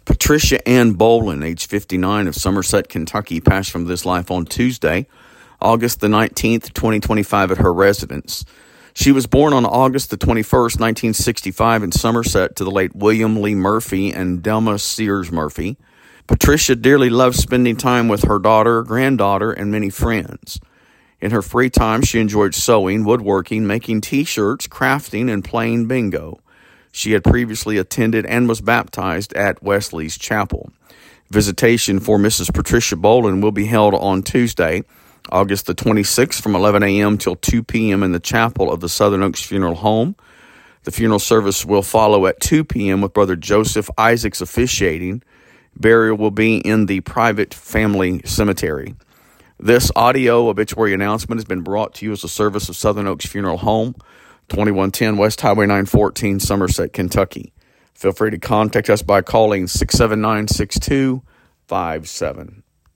Patricia Ann Bolin, age 59, of Somerset, Kentucky, passed from this life on Tuesday, August the 19th, 2025, at her residence. She was born on August the 21st, 1965, in Somerset to the late William Lee Murphy and Delma Sears Murphy. Patricia dearly loved spending time with her daughter, granddaughter, and many friends. In her free time, she enjoyed sewing, woodworking, making T-shirts, crafting, and playing bingo. She had previously attended and was baptized at Wesley's Chapel. Visitation for Mrs. Patricia Bolin will be held on Tuesday, August the 26th, from 11 a.m. till 2 p.m. in the chapel of the Southern Oaks Funeral Home. The funeral service will follow at 2 p.m. with Brother Joseph Isaacs officiating. Burial will be in the private family cemetery. This audio obituary announcement has been brought to you as a service of Southern Oaks Funeral Home, 2110 West Highway 914, Somerset, Kentucky. Feel free to contact us by calling 679-6257.